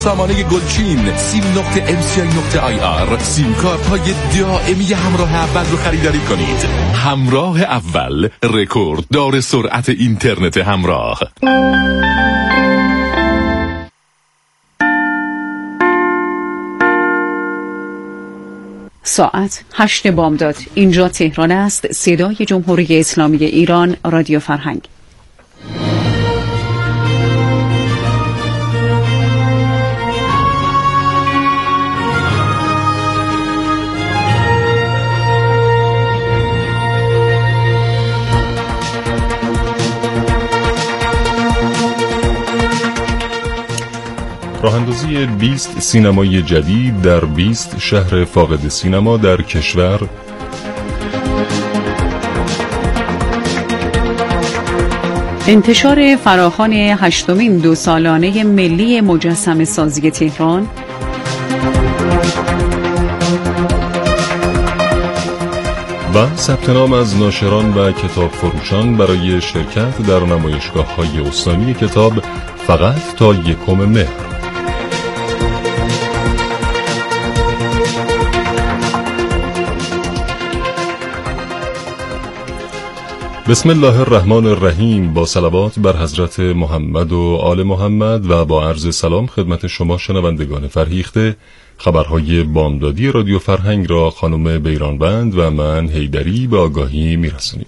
سامانه گلچین sim.mci.ir سیم کارت های دائمی همراه اول رو خریداری کنید. همراه اول، رکورد دار سرعت اینترنت همراه. ساعت 8 بامداد. اینجا تهران است. صدای جمهوری اسلامی ایران، رادیو فرهنگ. راه‌اندازی 20 سینمای جدید در 20 شهر فاقد سینما در کشور، انتشار فراخوان 8مین 2 سالانه ملی مجسمه سازی تهران، و ثبت نام از ناشران و کتاب فروشان برای شرکت در نمایشگاه‌های استانی کتاب فقط تا 1 مهر. بسم الله الرحمن الرحیم. با صلوات بر حضرت محمد و آل محمد و با عرض سلام خدمت شما شنوندگان فرهیخته، خبرهای بامدادی رادیو فرهنگ را خانم بیرانبند و من حیدری به آگاهی میرسونیم.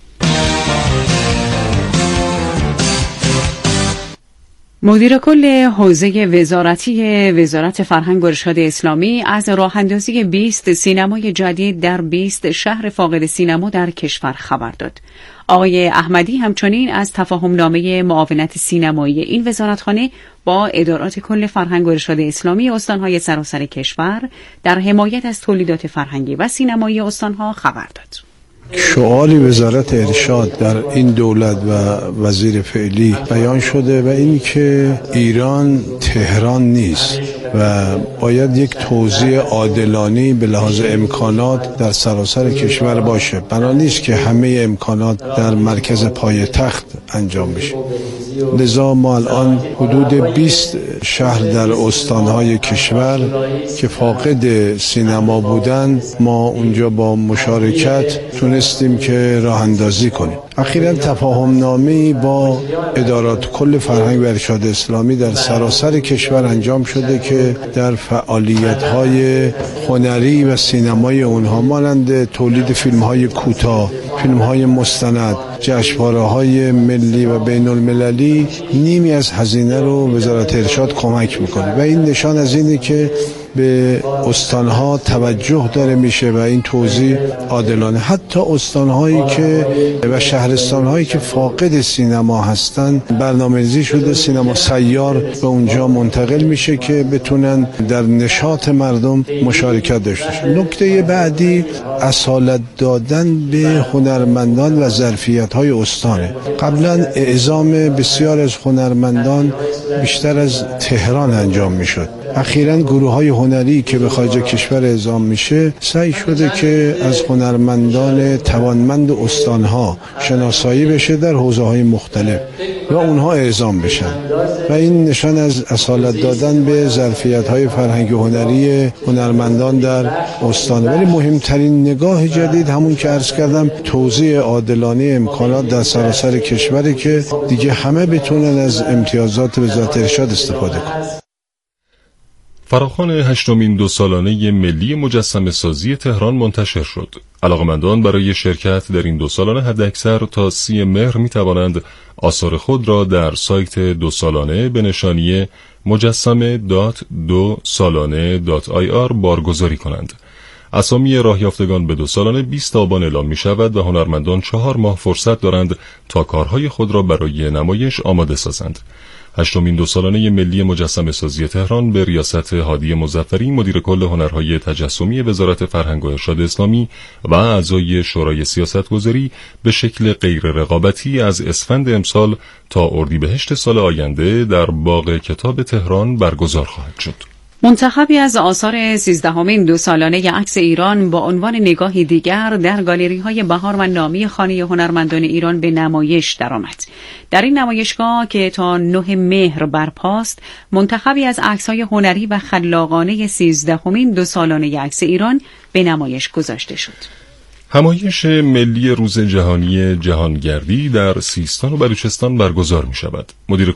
مدیر کل حوزه وزارتی وزارت فرهنگ و ارشاد اسلامی از راه‌اندازی 20 سینمای جدید در 20 شهر فاقد سینما در کشور خبر داد. آقای احمدی همچنین از تفاهمنامه معاونت سینمایی این وزارتخانه با ادارات کل فرهنگ و ارشاد اسلامی استان‌های سراسر کشور در حمایت از تولیدات فرهنگی و سینمایی استان‌ها خبر داد. شعار وزارت ارشاد در این دولت و وزیر فعلی بیان شده و این که ایران تهران نیست و باید یک توزیع عادلانه به لحاظ امکانات در سراسر کشور باشه. بنا نیست که همه امکانات در مرکز پایتخت انجام بشه. لذا ما الان حدود 20 شهر در استانهای کشور که فاقد سینما بودن، ما اونجا با مشارکت تونستیم که راه اندازی کنیم. اخیراً تفاهمنامه‌ای با ادارات کل فرهنگ و ارشاد اسلامی در سراسر کشور انجام شده که در فعالیت‌های هنری و سینمایی اونها مانند تولید فیلم‌های کوتاه، فیلم‌های مستند، جشنواره‌های ملی و بین‌المللی نیمی از هزینه رو وزارت ارشاد کمک می‌کنه و این نشان از اینه که به استانها توجه داره میشه و این توزیع عادلانه. حتی استانهایی که و شهرستانهایی که فاقد سینما هستن برنامه‌ریزی شده سینما سیار به اونجا منتقل میشه که بتونن در نشاط مردم مشارکت داشته باشن. نکته بعدی اصالت دادن به هنرمندان و ظرفیت‌های استانه. قبلا اعزام بسیار از هنرمندان بیشتر از تهران انجام میشد. اخیراً گروه‌های هنری که به خارج کشور اعزام میشه سعی شده که از هنرمندان توانمند استانها شناسایی بشه در حوزه‌های مختلف و اونها اعزام بشن و این نشان از اصالت دادن به ظرفیت‌های فرهنگی و هنری هنرمندان در استان. ولی مهمترین نگاه جدید همون که عرض کردم توزیع عادلانه امکانات در سراسر کشوری که دیگه همه بتونن از امتیازات وزارت ارشاد استفاده کنن. فراخوان 8مین 2 سالانه ملی مجسمه سازی تهران منتشر شد. علاقمندان برای شرکت در این 2 سالانه حداکثر تا 30 مهر می توانند آثار خود را در سایت 2 سالانه به نشانی مجسمه.2salane.ir بارگذاری کنند. اسامی راهیافتگان به 2 سالانه 20 آبان اعلام می شود و هنرمندان 4 ماه فرصت دارند تا کارهای خود را برای نمایش آماده سازند. 8مین 2 سالانه ملی مجسمه سازی تهران به ریاست هادی مظفری، مدیر کل هنرهای تجسمی وزارت فرهنگ و ارشاد اسلامی و اعضای شورای سیاستگذاری به شکل غیر رقابتی از اسفند امسال تا اردیبهشت سال آینده در باغ کتاب تهران برگزار خواهد شد. منتخبی از آثار 13مین 2 سالانه عکس ایران با عنوان نگاهی دیگر در گالری‌های بهار و نامی خانه هنرمندان ایران به نمایش درآمد. در این نمایشگاه که تا 9 مهر برپاست، منتخبی از عکس‌های هنری و خلاقانه 13مین 2 سالانه عکس ایران به نمایش گذاشته شد. همایش ملی روز جهانی جهانگردی در سیستان و بلوچستان برگزار می شود. مدیر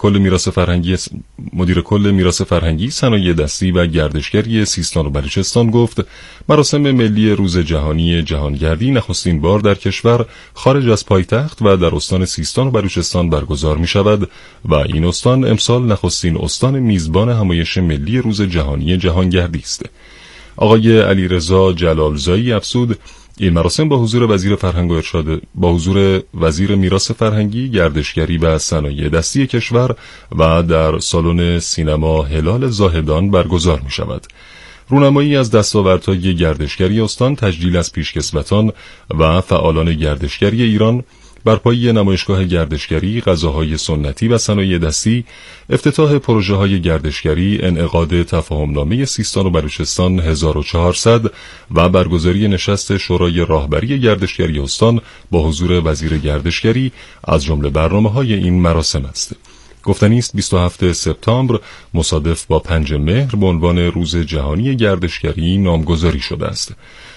کل میراث فرهنگی، صنایع دستی و گردشگری سیستان و بلوچستان گفت مراسم ملی روز جهانی جهانگردی نخستین بار در کشور خارج از پایتخت و در استان سیستان و بلوچستان برگزار می شود و این استان امسال نخستین استان میزبان همایش ملی روز جهانی جهانگردی است. آقای علیرضا جلالزایی افزود این مراسم با حضور وزیر فرهنگ و ارشاد، با حضور وزیر میراث فرهنگی، گردشگری و صنایع دستی کشور و در سالن سینما هلال زاهدان برگزار می شود. رونمایی از دستاوردهای گردشگری استان، تجلیل از پیشکسوتان و فعالان گردشگری ایران، برپایی نمایشگاه گردشگری، غذاهای سنتی و صنایع دستی، افتتاح پروژه‌های گردشگری، انعقاد تفاهمنامه سیستان و بلوچستان 1400 و برگزاری نشست شورای راهبری گردشگری استان با حضور وزیر گردشگری از جمله برنامه‌های این مراسم است. گفتنی است 27 سپتامبر مصادف با 5 مهر به عنوان روز جهانی گردشگری نامگذاری شده است.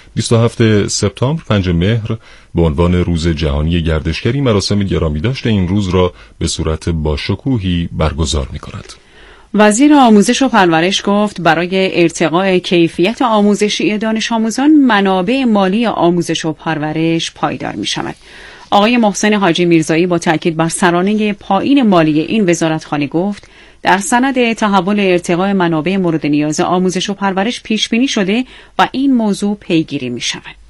27 سپتامبر 5 مهر به عنوان روز جهانی گردشگری مراسم گرامیداشت این روز را به صورت باشکوهی برگزار می‌کند. وزیر آموزش و پرورش گفت برای ارتقاء کیفیت آموزشی دانش آموزان منابع مالی آموزش و پرورش پایدار می‌شود. آقای محسن حاجی میرزایی با تاکید بر سرانه پایین مالی این وزارتخانه گفت در سند تحول ارتقاء منابع مورد نیاز آموزش و پرورش پیش بینی شده و این موضوع پیگیری می شود.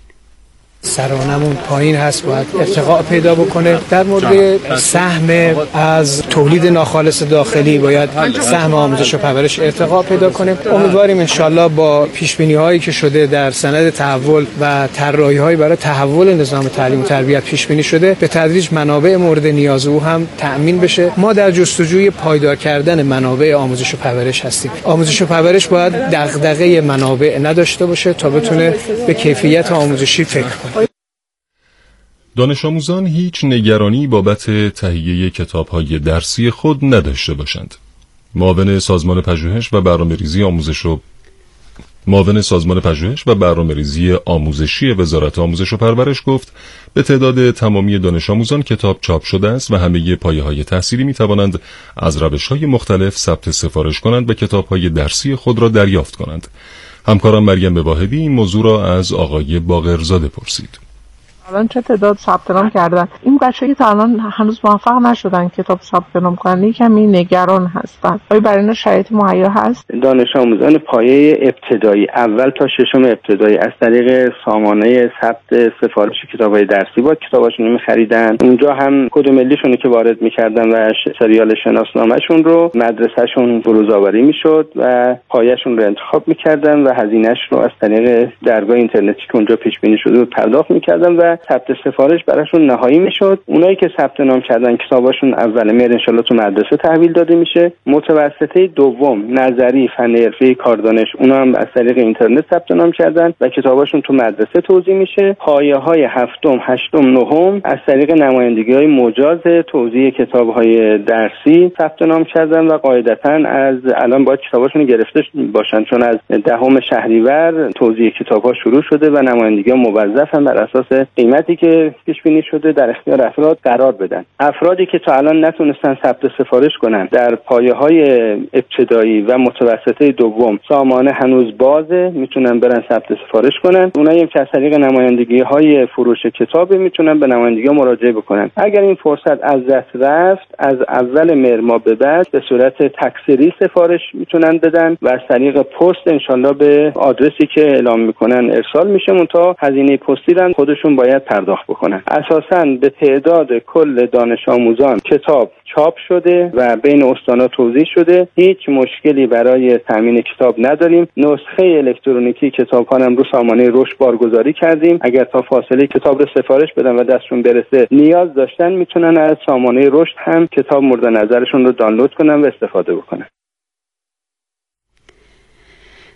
سرانمون پایین هست، باید ارتقاء پیدا بکنه. در مورد سهم از تولید ناخالص داخلی باید سهم آموزش و پرورش ارتقاء پیدا کنه. امیدواریم انشالله با پیشبینی هایی که شده در سند تحول و طراحی هایی برای تحول نظام تعلیم و تربیت پیش بینی شده، به تدریج منابع مورد نیاز او هم تأمین بشه. ما در جستجوی پایدار کردن منابع آموزش و پرورش هستیم. آموزش و پرورش باید دغدغه منابع نداشته باشه تا بتونه به کیفیت آموزشی فکر کنه. دانش آموزان هیچ نگرانی بابت تهیه کتاب‌های درسی خود نداشته باشند. معاون سازمان پژوهش و برنامه‌ریزی آموزشی وزارت آموزش و پرورش گفت به تعداد تمامی دانش آموزان کتاب چاپ شده است و همه پایه‌های تحصیلی می‌توانند از روش‌های مختلف ثبت سفارش کنند و کتاب‌های درسی خود را دریافت کنند. همکارم مریم واحدی این موضوع را از آقای باقرزاده پرسید. الان چه تعداد ثبت نام کردن؟ این بچه‌ای که تا الان هنوز موفق نشدن کتاب ثبت نام کنن کمی نگران هستن. آیا برای اینا شرایط مهیا هست؟ دانش آموزان پایه ابتدایی اول تا ششم ابتدایی از طریق سامانه ثبت سفارش کتاب‌های درسی با کتاباشون می‌خریدن. اونجا هم کد ملیشون که وارد می‌کردن و سریال شناسنامه‌شون رو مدرسه‌شون بروزآوری می‌شد و پایه‌شون رو انتخاب می‌کردن و هزینه‌اش رو از طریق درگاه اینترنتی که اونجا پیش بینی شده بود پرداخت می‌کردن و ثبت سفارش براشون نهایی میشد. اونایی که ثبت نام کردن کتاباشون اول مهر ان شاءالله تو مدرسه تحویل داده میشه. متوسطه دوم نظری فن حرفه کاردانش اونا هم از طریق اینترنت ثبت نام کردن و کتاباشون تو مدرسه توزیع میشه. پایه‌های هفتم، هشتم، نهم از طریق نمایندگی‌های مجاز توزیع کتاب‌های درسی ثبت نام کردن و قاعدتاً از الان باید کتاباشون گرفته باشن چون از 10 شهریور توزیع کتاب‌ها شروع شده و نمایندگی‌ها موظفن بر اساس قیمتی که پیش بینی شده در اختیار افراد قرار بدن. افرادی که تا الان نتونستن ثبت سفارش کنن در پایه‌های ابتدایی و متوسطه دوم سامانه هنوز بازه، میتونن برن ثبت سفارش کنن. اونایی که از طریق نمایندگی‌های فروش کتاب میتونن به نمایندگی‌ها مراجعه بکنن. اگر این فرصت از دست رفت از اول مهر ماه به بعد به صورت تکثری سفارش میتونن بدن و از طریق پست انشالله به آدرسی که اعلام میکنن ارسال میشه. منتها هزینه پستی رو خودشون باید پرداخت بکنن. اساساً به تعداد کل دانش آموزان کتاب چاپ شده و بین استان‌ها توزیع شده. هیچ مشکلی برای تامین کتاب نداریم. نسخه الکترونیکی کتاب‌ها هم رو سامانه رشد بارگذاری کردیم. اگر تا فاصله کتاب رو سفارش بدن و دستشون برسه نیاز داشتن میتونن از سامانه رشد هم کتاب مورد نظرشون رو دانلود کنن و استفاده بکنن.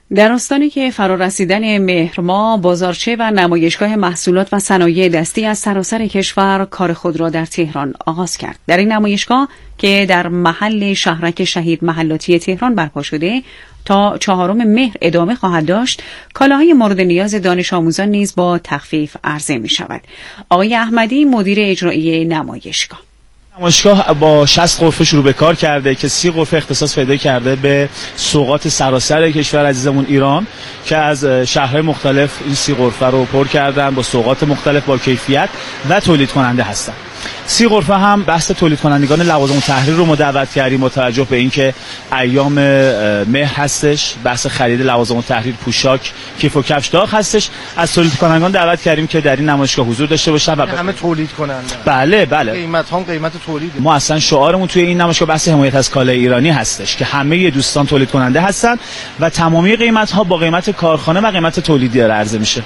در آستانی که فرارسیدن مهر ماه، بازارچه و نمایشگاه محصولات و صنایع دستی از سراسر کشور کار خود را در تهران آغاز کرد. در این نمایشگاه که در محل شهرک شهید محلاتی تهران برپا شده تا 4 مهر ادامه خواهد داشت، کالاهای مورد نیاز دانش آموزان نیز با تخفیف عرضه می شود. آقای احمدی، مدیر اجرایی نمایشگاه با 60 غرفه شروع به کار کرده که 30 غرفه اختصاص پیدا کرده به سوغات سراسر کشور عزیزمون ایران که از شهرهای مختلف این 30 غرفه رو پر کردن با سوغات مختلف با کیفیت و تولید کننده هستن. 30 غرفه هم بحث تولید کنندگان لوازم التحریر رو دعوت کردیم با توجه به اینکه ایام مهر هستش، بحث خرید لوازم التحریر، پوشاک، کیف و کفش داغ هستش. از تولید کنندگان دعوت کردیم که در این نمایشگاه حضور داشته باشن و همه تولید کننده. بله. قیمت هم قیمت تولید. ما اصلا شعارمون توی این نمایشگاه بحث حمایت از کالای ایرانی هستش که همه دوستان تولید کننده هستن و تمامی قیمت ها با قیمت کارخانه و قیمت تولیدی عرضه میشه.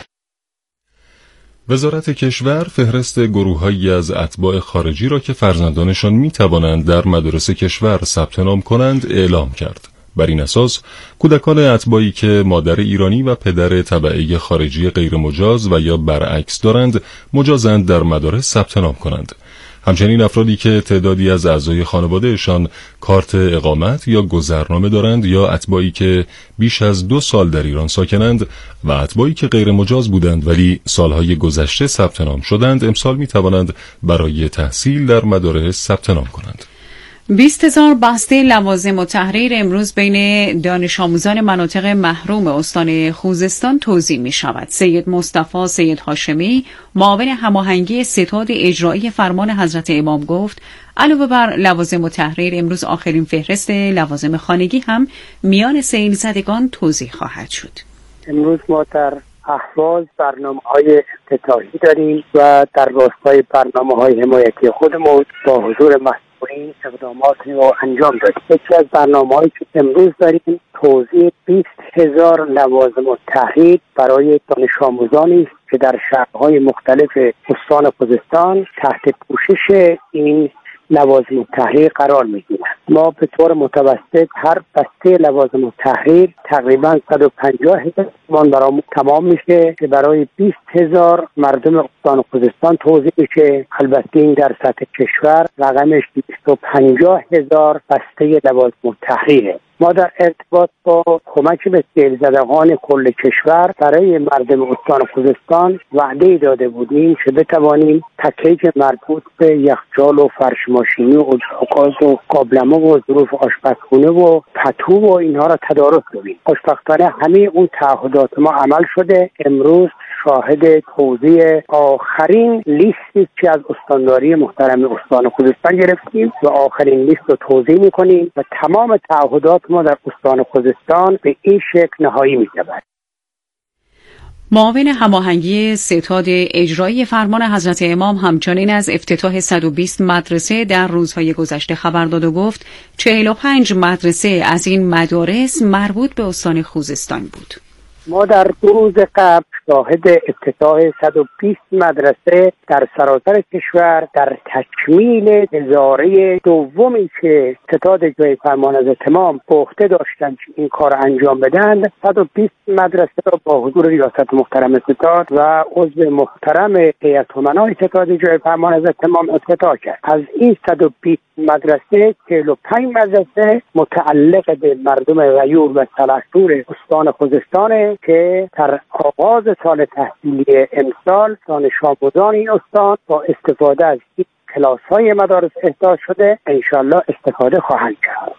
وزارت کشور فهرست گروه‌هایی از اتباع خارجی را که فرزندانشان می‌توانند در مدارس کشور ثبت نام کنند اعلام کرد. بر این اساس کودکان اتباعی که مادر ایرانی و پدر تبعه خارجی غیر مجاز و یا برعکس دارند مجازند در مدارس ثبت نام کنند. همچنین افرادی که تعدادی از اعضای خانوادهشان کارت اقامت یا گذرنامه دارند یا اتباعی که بیش از 2 سال در ایران ساکنند و اتباعی که غیر مجاز بودند ولی سالهای گذشته ثبت نام شدند امسال می توانند برای تحصیل در مدارس ثبت نام کنند. 20,000 بسته لوازم التحریر امروز بین دانش آموزان مناطق محروم استان خوزستان توزیع می شود. سید مصطفی سید هاشمی، معاون هماهنگی ستاد اجرایی فرمان حضرت امام گفت علاوه بر لوازم التحریر امروز آخرین فهرست لوازم خانگی هم میان سیل زدگان توزیع خواهد شد. امروز ما در اهواز برنامه‌های افتتاحی داریم و در راستای برنامه‌های حمایتی خودمون با حضور مسئولین اقداماتی رو انجام دادیم. یکی از برنامه‌هایی که امروز داریم توزیع 20,000 لوازم التحریر برای دانش آموزانی است که در شهرهای مختلف استان خوزستان تحت پوشش این لوازم التحریر قرار می‌گیرند. ما به طور متوسط هر بسته لوازم التحریر تقریبا 150,000 تومان برامون تمام میشه که برای 20,000 مردم استان خوزستان توزیع میشه. البته این در سطح کشور رقمش 250,000 بسته لوازم التحریره. ما در ارتباط با کمک به سیل زدگان کل کشور برای مردم استان خوزستان وعده داده بودیم که بتوانیم پکیج مربوط به یخچال و فرش ماشینی و اجاقاز و قابلمه و ظروف آشپزخونه و پتو و اینها را تدارک کنیم. خوشبختانه همه اون تعهدات ما عمل شده. امروز شاهد توزیع آخرین لیستی که از استانداری محترم استان خوزستان گرفتیم و آخرین لیست رو توزیع می‌کنیم و تمام تعهدات ما در استان خوزستان به این شکل نهایی می‌شود. معاون هماهنگی ستاد اجرایی فرمان حضرت امام همچنین از افتتاح 120 مدرسه در روزهای گذشته خبر داد و گفت 45 مدرسه از این مدارس مربوط به استان خوزستان بود. ما در 2 روز قبل شاهد افتتاح 120 مدرسه در سراسر کشور در تکمیل هزاره دومی که ستاد اجرایی فرمان حضرت امام به عهده داشتند این کار انجام بدن، 120 مدرسه را با حضور ریاست محترم ستاد و عضو محترم هیئت امنای ستاد اجرایی فرمان حضرت امام افتتاح کرد. از این 120 مدرسه 45 مدرسه متعلق به مردم غیور و سلحشور استان خوزستان که در آغاز سال تحصیلی امسال دانش آموزان این استان با استفاده از این کلاس‌های مدارس احداث شده انشالله استفاده خواهند کرد.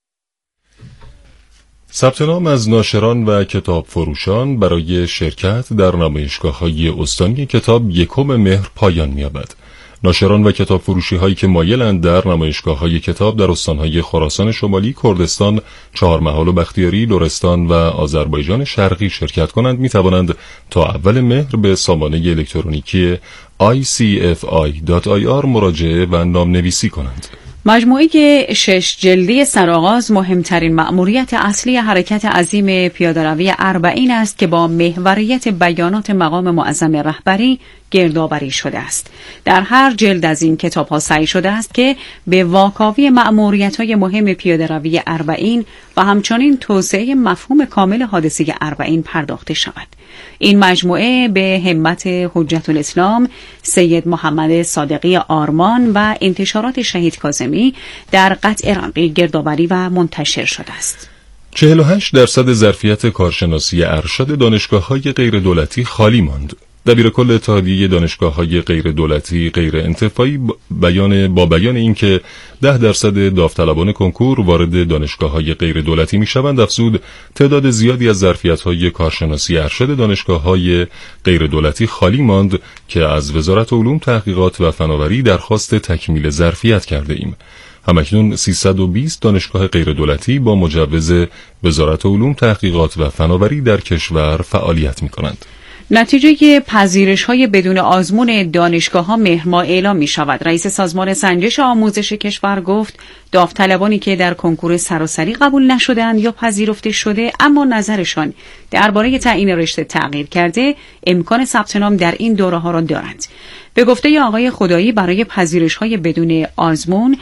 ثبت نام از ناشران و کتاب فروشان برای شرکت در نمایشگاه‌های استانی کتاب 1 مهر پایان می‌یابد. ناشران و کتاب فروشی هایی که مایلند در نمایشگاه های کتاب در استانهای خراسان شمالی، کردستان، چهارمحال و بختیاری، لرستان و آذربایجان شرقی شرکت کنند می توانند تا اول مهر به سامانه الکترونیکی icfi.ir مراجعه و نامنویسی کنند. مجموعه 6 جلدی سرآغاز مهمترین مأموریت اصلی حرکت عظیم پیاده‌روی اربعین است که با محوریت بیانات مقام معظم رهبری گردآوری شده است. در هر جلد از این کتاب‌ها سعی شده است که به واکاوی مأموریت‌های مهم پیاده‌روی اربعین و همچنین توسعه مفهوم کامل حادثه اربعین پرداخته شود. این مجموعه به همت حجت الاسلام سید محمد صادقی آرمان و انتشارات شهید کاظمی در قطع رنقی گردآوری و منتشر شده است. 48% ظرفیت کارشناسی ارشد دانشگاه‌های غیر دولتی خالی ماند. دبیرکل اتحادیه دانشگاه‌های غیر دولتی غیر انتفاعی با بیان اینکه 10% داوطلبان کنکور وارد دانشگاه‌های غیر دولتی می‌شوند، افزود تعداد زیادی از ظرفیت‌های کارشناسی ارشد دانشگاه‌های غیر دولتی خالی ماند که از وزارت علوم، تحقیقات و فناوری درخواست تکمیل ظرفیت کرده ایم. همکنون 320 دانشگاه غیر دولتی با مجوز وزارت علوم، تحقیقات و فناوری در کشور فعالیت می‌کنند. نتیجه پذیرش‌های بدون آزمون دانشگاه‌ها مهر ماه اعلام می‌شود. رئیس سازمان سنجش آموزش کشور گفت داوطلبانی که در کنکور سراسری قبول نشدند یا پذیرفته شده اما نظرشان درباره تعیین رشته تغییر کرده، امکان ثبت نام در این دوره‌ها را دارند. به گفته آقای خدایی برای پذیرش‌های بدون آزمون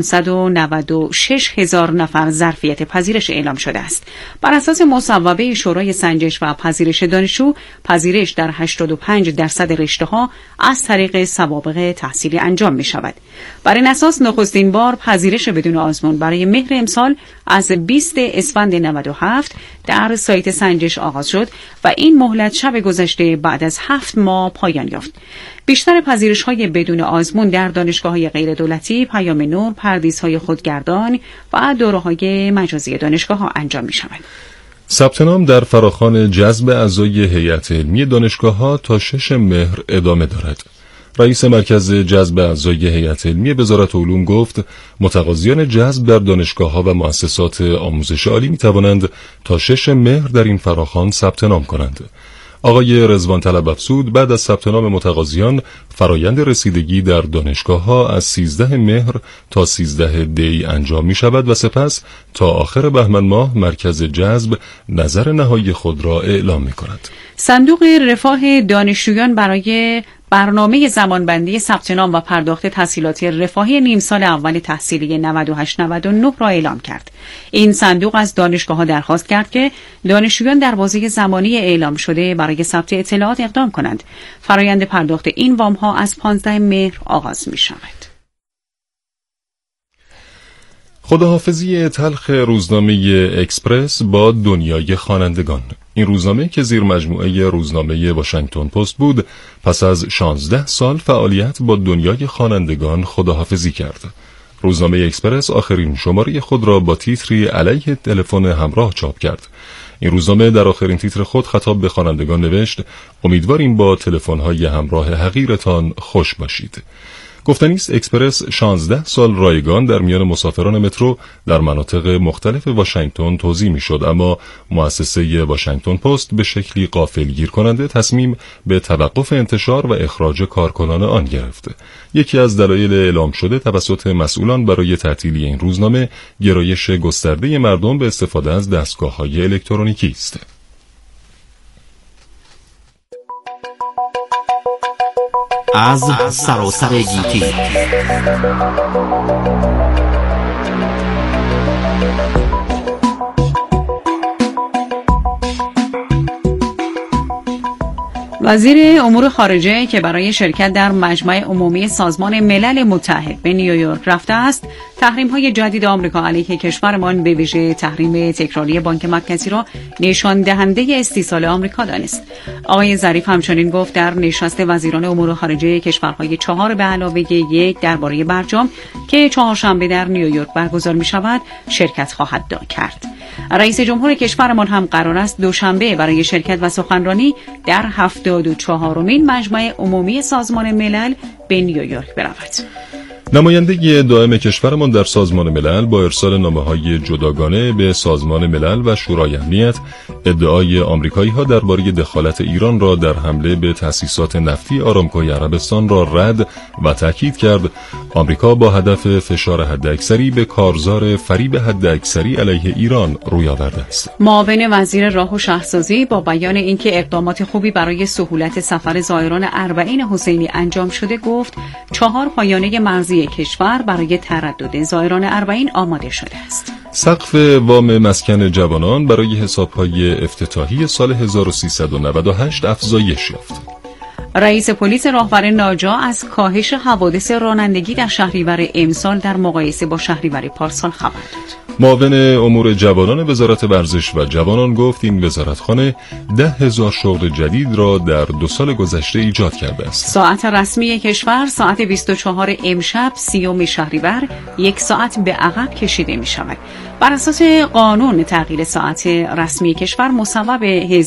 596,000 نفر ظرفیت پذیرش اعلام شده است. بر اساس مصوبه شورای سنجش و پذیرش دانشجو، پذیرش در 85% رشته‌ها از طریق سوابق تحصیلی انجام می‌شود. بر این اساس نخستین بار پذیرش بدون آزمون برای مهر امسال از 20 اسفند 97 در سایت سنجش آغاز شد و این مهلت شب گذشته بعد از 7 ماه پایان یافت. بیشتر پذیرش‌های بدون آزمون در دانشگاه‌های غیر دولتی، پیام نور، پردیس‌های خودگردان و دوره‌های مجازی دانشگاه‌ها انجام می‌شود. ثبت نام در فراخوان جذب اعضای هیئت علمی دانشگاه‌ها تا 6 مهر ادامه دارد. رئیس مرکز جذب اعضای هیئت علمی وزارت علوم گفت متقاضیان جذب در دانشگاه‌ها و مؤسسات آموزش عالی می‌توانند تا 6 مهر در این فراخوان ثبت نام کنند. آقای رضوان طلب افزود بعد از ثبت نام متقاضیان فرایند رسیدگی در دانشگاه‌ها از 13 مهر تا 13 دی انجام می شود و سپس تا آخر بهمن ماه مرکز جذب نظر نهایی خود را اعلام می کند. صندوق رفاه دانشجویان برای برنامه زمانبندی ثبت نام و پرداخت تسهیلات رفاهی نیم سال اول تحصیلی 98-99 را اعلام کرد. این صندوق از دانشگاه‌ها درخواست کرد که دانشجویان در بازه زمانی اعلام شده برای ثبت اطلاعات اقدام کنند. فرایند پرداخت این وام‌ها از 15 مهر آغاز می‌شود. خداحافظی تلخ روزنامه اکسپرس با دنیای خوانندگان. این روزنامه که زیر مجموعه روزنامه واشنگتن پست بود، پس از 16 سال فعالیت با دنیای خوانندگان خداحافظی کرد. روزنامه اکسپرس آخرین شماره خود را با تیتری علیه تلفن همراه چاپ کرد. این روزنامه در آخرین تیتر خود خطاب به خوانندگان نوشت: امیدواریم با تلفن‌های همراه حقیرتان خوش باشید. گفتنی است اکسپرس 16 سال رایگان در میان مسافران مترو در مناطق مختلف واشنگتن توزیع میشد، اما مؤسسه واشنگتن پست به شکلی غافلگیر کننده تصمیم به توقف انتشار و اخراج کارکنان آن گرفت. یکی از دلایل اعلام شده توسط مسئولان برای تعطیلی این روزنامه گرایش گسترده مردم به استفاده از دستگاه‌های الکترونیکی است. از سراسر گیتی وزیر امور خارجه که برای شرکت در مجمع عمومی سازمان ملل متحد به نیویورک رفته است، تحریم‌های جدید آمریکا علیه کشورمان به ویژه تحریم تکراری بانک مرکزی را نشان دهنده استیصال آمریکا دانست. آقای ظریف همچنین گفت در نشست وزیران امور خارجه کشورهای 4 به علاوه 1 درباره برجام که چهارشنبه در نیویورک برگزار می‌شود شرکت خواهد کرد. رئیس جمهور کشورمان هم قرار است دوشنبه برای شرکت و سخنرانی در 74مین مجمع عمومی سازمان ملل به نیویورک برود. نماینده دائم کشورمان در سازمان ملل با ارسال نامه‌های جداگانه به سازمان ملل و شورای امنیت ادعای آمریکایی‌ها درباره دخالت ایران را در حمله به تأسیسات نفتی آرامکوی عربستان را رد و تأکید کرد آمریکا با هدف فشار حداکثری به کارزار فریب حداکثری علیه ایران روی آورده است. معاون وزیر راه و شهرسازی با بیان اینکه اقدامات خوبی برای سهولت سفر زائران اربعین حسینی انجام شده گفت 4 پایانه مرزی کشور برای تردد زائران اربعین آماده شده است. سقف وام مسکن جوانان برای حساب‌های افتتاحی سال 1398 افزایش یافت. رئیس پلیس راهور ناجا از کاهش حوادث رانندگی در شهریور امسال در مقایسه با شهریور پارسال خبر داد. معاون امور جوانان وزارت ورزش و جوانان گفت این وزارتخانه 10,000 شغل جدید را در 2 سال گذشته ایجاد کرده است. ساعت رسمی کشور ساعت 24 امشب 30 شهریور 1 ساعت به عقب کشیده می شود. بر اساس قانون تغییر ساعت رسمی کشور مصوب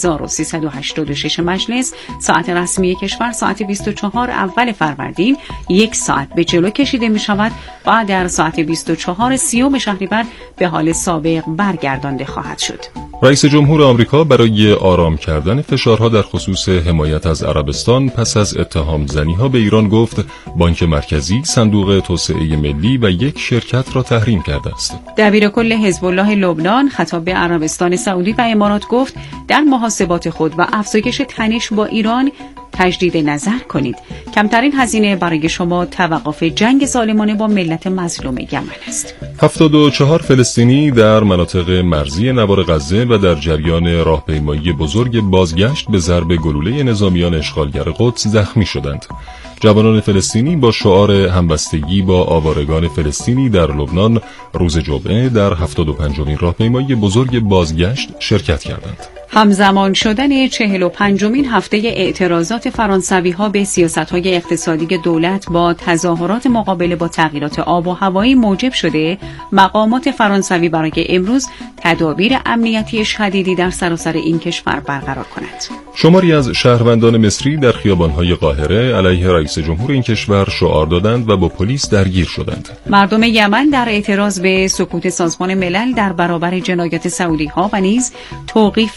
1386 مجلس، ساعت رسمی کشور ساعت 24 اول فروردین 1 ساعت به جلو کشیده می شود و در ساعت 24 30 شهریور به حال سابق برگردانده خواهد شد. رئیس جمهور آمریکا برای آرام کردن فشارها در خصوص حمایت از عربستان پس از اتهام زنی‌ها به ایران گفت بانک مرکزی، صندوق توسعه ملی و یک شرکت را تحریم کرده است. دبیر کل حزب الله لبنان خطاب به عربستان سعودی و امارات گفت در محاسبات خود و افزایش تنش با ایران تجدید نظر کنید. کمترین هزینه برای شما توقف جنگ ظالمانه با ملت مظلوم یمن است. 74 فلسطینی در مناطق مرزی نوار غزه و در جریان راهپیمایی بزرگ بازگشت به ضرب گلوله نظامیان اشغالگر قدس زخمی شدند. جوانان فلسطینی با شعار همبستگی با آوارگان فلسطینی در لبنان روز جمعه در 75مین راهپیمایی بزرگ بازگشت شرکت کردند. همزمان شدن 45مین هفته اعتراضات فرانسوی‌ها به سیاست‌های اقتصادی دولت با تظاهرات مقابله با تغییرات آب و هوایی موجب شده مقامات فرانسوی برای امروز تدابیر امنیتی شدیدی در سراسر این کشور برقرار کنند. شماری از شهروندان مصری در خیابان‌های قاهره علیه رئیس جمهور این کشور شعار دادند و با پلیس درگیر شدند. مردم یمن در اعتراض به سکوت سازمان ملل در برابر جنایات سعودی‌ها و نیز توقیف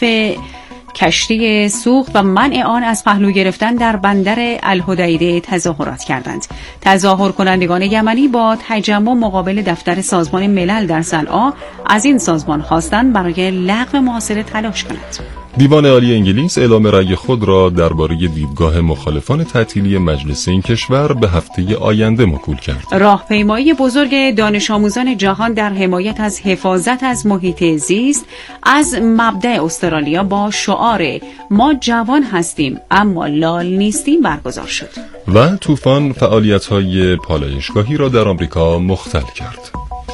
کشتی سوخت و منع آن از پهلو گرفتن در بندر الحدیده تظاهرات کردند. تظاهر کنندگان یمنی با تجمع مقابل دفتر سازمان ملل در صنعا از این سازمان خواستند برای لغو محاصره تلاش کند. دیوان عالی انگلیس اعلام رأی خود را درباره دیدگاه مخالفان تعطیلی مجلس این کشور به هفته آینده موکول کرد. راهپیمایی بزرگ دانش آموزان جهان در حمایت از حفاظت از محیط زیست از مبدأ استرالیا با شعار ما جوان هستیم اما لال نیستیم برگزار شد. و طوفان فعالیت‌های پالایشگاهی را در آمریکا مختل کرد.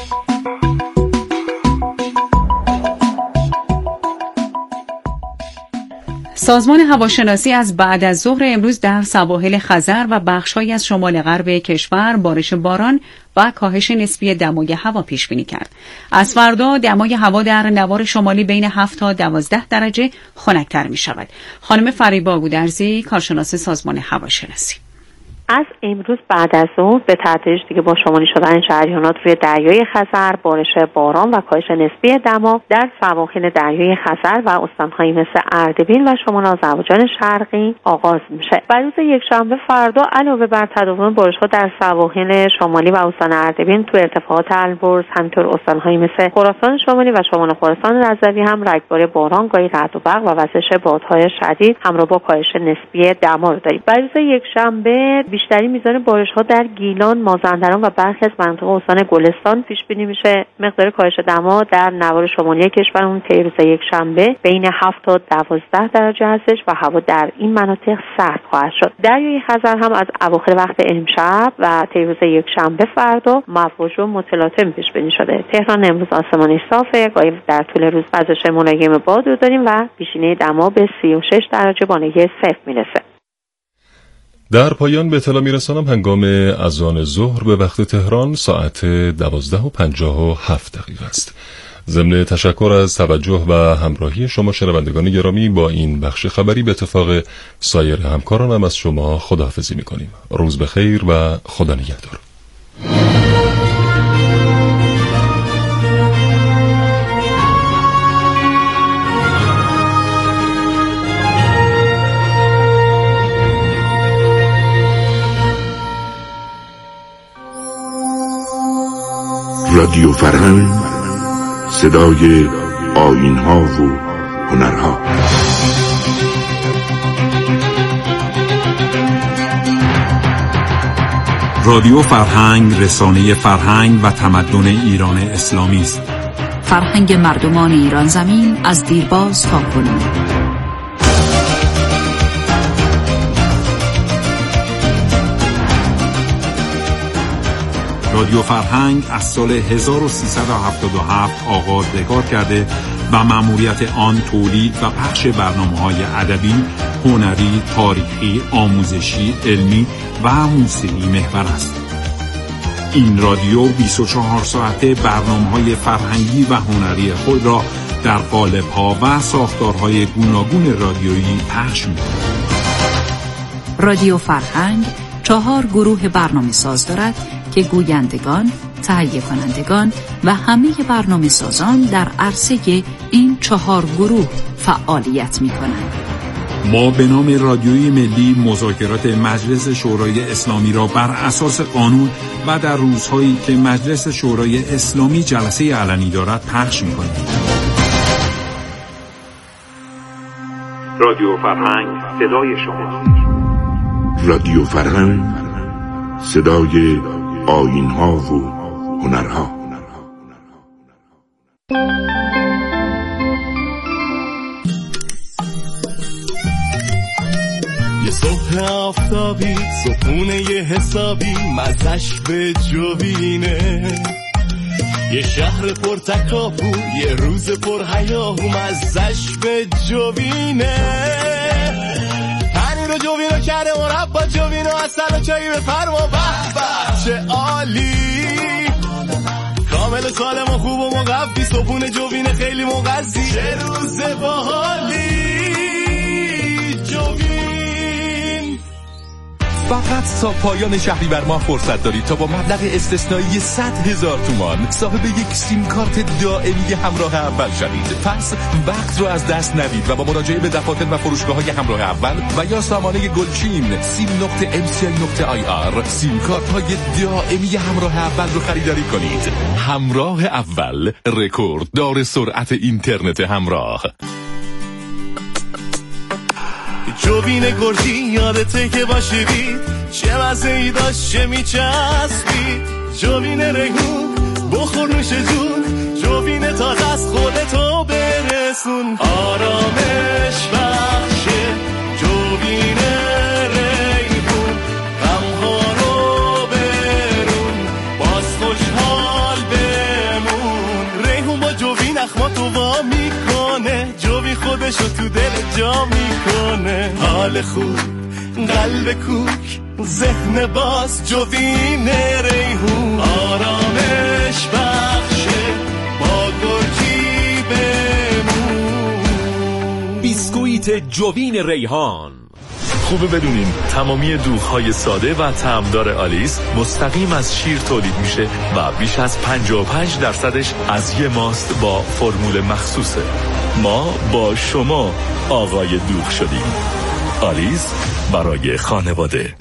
سازمان هواشناسی از بعد از ظهر امروز در سواحل خزر و بخش‌هایی از شمال غرب کشور بارش باران و کاهش نسبی دمای هوا پیش بینی کرد. از فردا دمای هوا در نوار شمالی بین 7 تا 12 درجه خنک‌تر می‌شود. خانم فریبا گودرزی، کارشناس سازمان هواشناسی: از امروز بعد از ظهر به تدریج دیگه با شمالی شدن جریانات روی دریای خزر، بارش باران و کاهش نسبی دما در سواحل دریای خزر و استان‌هایی مثل اردبیل و شمال آذربایجان شرقی آغاز میشه. برای روز یکشنبه فردا علاوه بر تداوم بارش‌ها در سواحل شمالی و استان اردبیل تو ارتفاعات البرز، همینطور استان‌هایی مثل خراسان شمالی و شمال خراسان رضوی هم رگبار باران، گاهی رعد و برق و وزش بادهای شدید همراه با کاهش نسبی دما رو داریم. برای روز یکشنبه بیشترین میزان بارش‌ها در گیلان، مازندران و برخی از مناطق استان گلستان پیش بینی میشه. مقدار کاهش دما در نوار شمالی کشورمون طی روز یکشنبه بین 7 تا 12 درجه هستش و هوا در این مناطق سرد خواهد شد. دریای خزر هم از اواخر وقت امشب و طی روز یکشنبه فردا مواج و متلاطم پیش بینی شده. تهران امروز آسمانش صافه، گاهی در طول روز وزش ملایم باد رو داریم و پیشینه دما به 36 درجه با نگه صفر میرسه. در پایان به اطلاع میرسانم هنگام اذان ظهر به وقت تهران ساعت 12:57 است. ضمن تشکر از توجه و همراهی شما شنوندگان گرامی با این بخش خبری به اتفاق سایر همکارانم از شما خداحافظی می‌کنیم. روز بخیر و خدا نگهدار. رادیو فرهنگ، صدای آیین‌ها و هنرها. رادیو فرهنگ رسانه فرهنگ و تمدن ایران اسلامی است. فرهنگ مردمان ایران زمین از دیرباز تا کنون. رادیو فرهنگ از سال 1377 آغاز به کار کرده و مأموریت آن تولید و پخش برنامه‌های ادبی، هنری، تاریخی، آموزشی، علمی و موسیقی محور است. این رادیو 24 ساعته برنامه‌های فرهنگی و هنری خود را در قالب‌ها و ساختارهای گوناگون رادیویی پخش می‌کند. رادیو فرهنگ 4 گروه برنامه‌ساز دارد که گویندگان، تهیه کنندگان و همه برنامه‌سازان در عرصه این 4 گروه فعالیت می‌کنند. ما به نام رادیوی ملی مذاکرات مجلس شورای اسلامی را بر اساس قانون و در روزهایی که مجلس شورای اسلامی جلسه علنی دارد پخش می‌کنیم. رادیو فرهنگ، صدای شما. رادیو فرهنگ، صدای آیین‌ها و هنرها. یه صبح آفتابی، صبحونه یه حسابی، مزش به جوینه. یه شهر پر تکاپو، یه روز پر هیاهو، مزش به جوینه. پنیر و جوینو کرده مربا، جوینو اصل و چایی به فرما، به به چه عالی. کامل و سالم و خوب و مقوی، صبحونه جوینه خیلی مغذی، چه روز باحالی. فقط تا پایان شهریور ماه فرصت دارید تا با مبلغ استثنایی 100,000 تومان صاحب یک سیم کارت دائمی همراه اول شوید. پس وقت رو از دست ندید و با مراجعه به دفاتر و فروشگاه‌های همراه اول و یا سامانه گلچین sim.mci.ir سیم کارت‌های دائمی همراه اول رو خریداری کنید. همراه اول، رکورد دار سرعت اینترنت همراه. جوین گرجی یادته که باشیدی، چه مزه‌ای داشت چه میچسبید. جوین ریحون بخور نوش جون، جوین تازه از خودتو برسون. آرامش بخشه جوین ریحون، غمها رو برون، باز خوشحال بمون. ریحون با جوین اخماتو وا میکنه، جوین خودشو تو دل جا میکنه. حال خوب، قلب کوک، ذهن باز، جوین ریحون. آرامش بخشه با گرجی بمون. بیسکویت جوین ریحان. خوبه بدونین تمامی دوغ‌های ساده و طعمدار آلیس مستقیم از شیر تولید میشه و بیش از 55% از یه ماست با فرمول مخصوصه. ما با شما آقای دوغ شدیم. آلیس برای خانواده.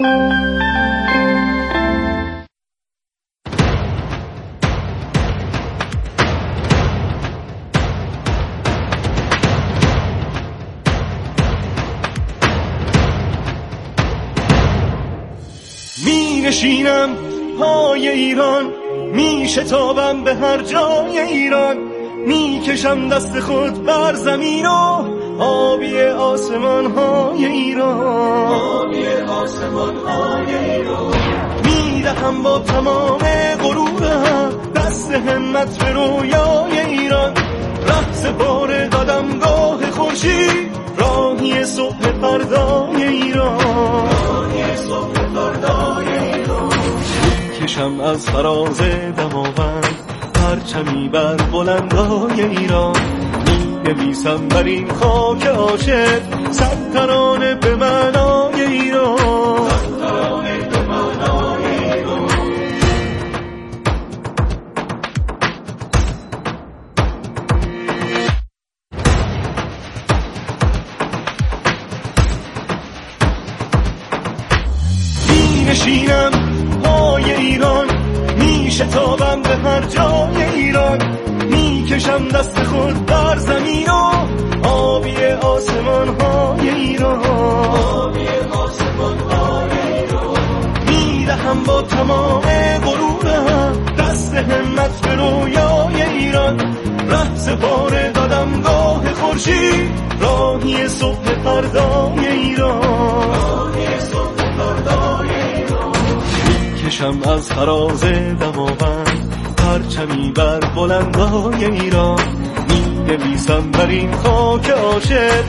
می نشینم پای ایران، می شتابم به هر جای ایران، می کشم دست خود بر زمین و آبی آسمان های ایران، آبی آسمان های ایران. می دهم با تمام غرورم دست همت به رویای ایران. رقص بار قدمگاه خورشید، راهی صبح فردای ایران، راهی صبح فردای ایران. کشم از فراز دماوند پرچمی بر بلندای ایران. نویسم بر این خاک عاشق صد ترانه به معنای ایران، صد ترانه به معنای ایران. می نشینم پای ایران، می میشتابم به هر جای ایران، میکشم دست خود بر زمین و آبی آسمان های ایران، میدهم با تمام غرورم دست همت به رویای ایران، ره سپاره دادم گاه خورشید، راهی صبح فردای ایران، میکشم از فراز دماوند پرچمی بر بلندای ایران، مینویسم بر این خاک عاشق